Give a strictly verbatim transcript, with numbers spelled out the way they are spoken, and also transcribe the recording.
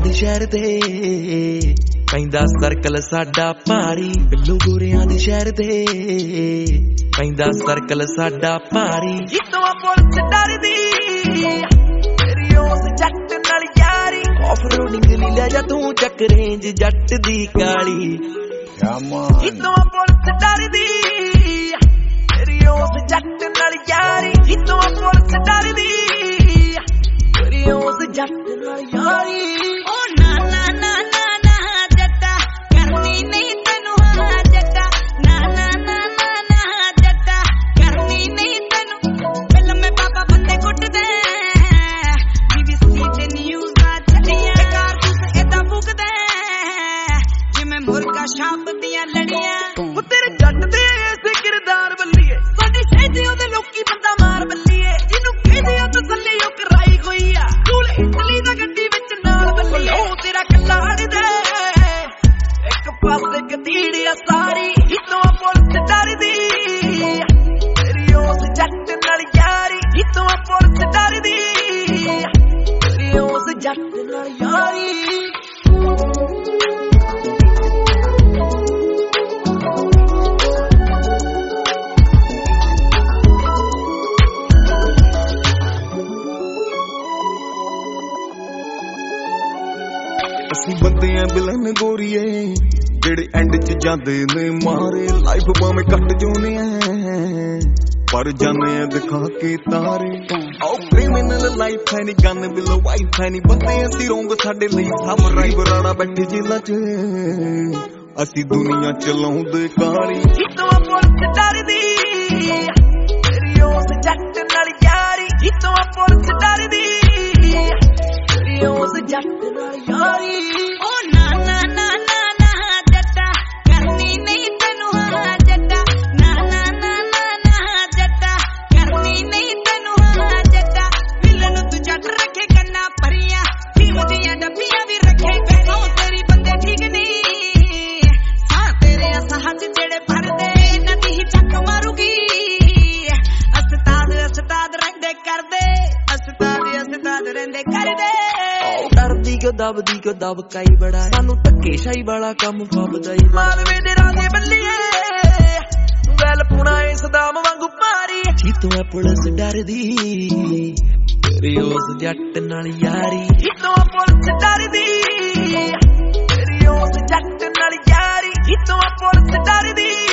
ਦੇ ਸ਼ਹਿਰ ਦੇ ਪੈਂਦਾ ਸਰਕਲ ਸਾਡਾ ਭਾਰੀ ਬਿੱਲੂ ਗੋਰਿਆਂ ਦੇ ਸ਼ਹਿਰ ਦੇ ਪੈਂਦਾ ਸਰਕਲ ਸਾਡਾ ਭਾਰੀ ਜਿੱਤੋਂ ਪੁਲਿਸ ਡਰਦੀ ਤੇਰੀ ਉਸ ਜੱਟ ਨਾਲ ਯਾਰੀ ਆਫ ਰੋਡਿੰਗ ਲਈ ਲੈ ਜਾ ਤੂੰ ਚੱਕ ਰੇਂਜ ਜੱਟ ਦੀ ਕਾਲੀ ਜਿੱਤੋਂ ਪੁਲਿਸ ਡਰਦੀ ਤੇਰੀ ਉਸ ਜੱਟ ਨਾਲ ਯਾਰੀ ਜਿੱਤੋਂ ਪੁਲਿਸ ਡਰਦੀ ਤੇਰੀ ਉਸ ਜੱਟ ਨਾਲ ਯਾਰੀ ਓ ਨਾ ਨਾ ਨਾ ਨਾ ਨਾ ਜੱਟਾ ਕਰਨੀ ਨਹੀਂ ਤੈਨੂੰ ਹਾਂ ਜੱਟਾ ਨਾ ਨਾ ਨਾ ਨਾ ਨਾ ਜੱਟਾ ਕਰਨੀ ਨਹੀਂ ਤੈਨੂੰ ਪਹਿਲਾਂ ਮੈਂ ਬਾਬਾ ਬੰਦੇ ਕੁੱਟਦੇ ਬੀਬੀਸੀ ਤੇ ਨਿਊਜ਼ਾਂ ਚੱਲੀਆਂ ਕਾਰਤੂਸ ਏਦਾਂ ਫੂਕਦੇ ਜਿਵੇਂ ਮੁਰਗਾ ਸ਼ਾਪ ਦੀਆਂ ਲੜੀਆਂ ਉਹ ਤੇਰੇ ਜੱਟ ਦੇ ਐਸੇ ਕਿਰਦਾਰ ਬੱਲੀਏ ਸਾਡੀ ਸਹਿਜੇ ਉਹਦੇ ਲੋਕੀ ਬੰਦਾ ਮਾਰ ਬੱਲੀਏ ਜਿਹਨੂੰ ਕਹਿੰਦੇ ਆ ਤਸੱਲੀ ਉਹ ਕਰਾਈ ਹੋਈ ਆ ਤੂੰ ਇਟਲੀ ਦਾ ਗੱਡੀ ਵਿੱਚ ਨਾਲ ਬੱਲੀਏ ਉਹ ਤੇਰਾ ਕੱਲਾ ਹੜਦੇ ਇੱਕ ਪਾਸੇ ਕਤੀੜਿਆ ਸਾਰੀ ਜਿੱਤੋਂ ਪੁਲਿਸ ਡਰਦੀ ਤੇਰੀ ਉਸ ਜੱਟ ਨਾਲ ਯਾਰੀ ਜਿੱਤੋਂ ਪੁਲਿਸ ਡਰਦੀ ਤੇਰੀ ਉਸ ਜੱਟ ਨਾਲ ਯਾਰੀ ਅਸੀਂ ਬੰਦੇ ਆ ਵਿਲਨ ਗੋਰੀਏ ਜਿਹੜੇ ਐਂਡ ਚ ਜਾਂਦੇ ਨੇ ਮਾਰੇ ਲਾਈਫ ਭਾਵੇਂ ਕੱਟ ਜਾਉਨੇ ਆ ਪਰ ਜਾਨੇ ਆ ਦਿਖਾ ਕੇ ਤਾਰੇ ਆਓ ਕ੍ਰਿਮੀਨਲ ਲਾਈਫ ਹੈ ਨੀ ਗਨ ਬਿਲੋ ਵਾਈਫ ਹੈ ਨੀ ਬੰਦੇ ਅਸੀਂ ਰੋਂਗ ਸਾਡੇ ਲਈ ਸਾਮਰਾਈ ਬਰਾੜਾ ਬੈਠੇ ਜੇਲਾਂ ਚ ਅਸੀਂ ਦੁਨੀਆ ਚਲਾਉਂਦੇ ਕਾਲੀ ਜਿੱਤੋਂ ਪੁਲਿਸ ਡਰਦੀ ਤੇਰੀ ਉਸ ਜੱਟ ਨਾਲ ਯਾਰੀ ਜਿੱਤੋਂ ਪੁਲਿਸ ਡਰਦੀ ਤੇਰੀ ਉਸ ਜੱਟ ਨਾਲ ਯਾਰੀ ਓ ਨਾ ਨਾ ਨਾ ਨਾ ਨਾ ਜੱਟਾ ਕਰਨੀ ਨਹੀਂ ਤੈਨੂੰ ਹਾਂ ਜੱਟਾ ਨਾ ਨਾ ਨਾ ਨਾ ਨਾ ਜੱਟਾ ਕਰਨੀ ਨਹੀਂ ਤੈਨੂੰ ਹਾਂ ਜੱਟਾ ਦਿਲ ਨੂੰ ਤੂੰ ਜੱਟ ਰੱਖੇ ਕੰਨਾਂ ਭਰੀਆਂ ਫੀਮ ਦੀਆਂ ਡੱਬੀਆਂ ਵੀ ਰੱਖੇ ਗਏ ਤੇਰੀ ਬੰਦੇ ਠੀਕ ਨਹੀਂ ਸਾਹ ਤੇਰੇ ਅਸਾਹਜ ਜਿਹੜੇ ਭਰਦੇ ਇਹਨਾਂ ਦੀ ਹੀ ਚੱਕ ਮਾਰੂਗੀ ਅਸਤਾਦ ਅਸਤਾਦ ਰਹਿੰਦੇ ਕਰਦੇ ਅਸਤਾਦ ਅਸਤਾਦ ਰਹਿੰਦੇ ਕਰਦੇ ਡਰਦੀ ਕਿਉਂ ਦਬਦੀ ਕਿਉਂ ਦਬਕਾਈ ਬੜਾ ਸਾਨੂੰ ਧੱਕੇ ਸ਼ਾਹੀ ਵਾਲਾ ਕੰਮ ਫੱਬਦਾ ਈ ਮਾਲਵੇ ਦੇ ਰਾਜੇ ਬੱਲੀਏ ਵੈਲ ਪੁਣਾ ਇਸ ਦਾਮ ਵਾਂਗੂ ਭਾਰੀ ਜਿੱਤੋਂ ਐ ਪੁਲਿਸ ਡਰਦੀ ਤੇਰੀ ਉਸ ਜੱਟ ਨਾਲ ਯਾਰੀ ਜਿੱਤੋਂ ਪੁਲਿਸ ਡਰਦੀ ਤੇਰੀ ਉਸ ਜੱਟ ਨਾਲ ਯਾਰੀ ਜਿੱਤੋਂ ਪੁਲਿਸ ਡਰਦੀ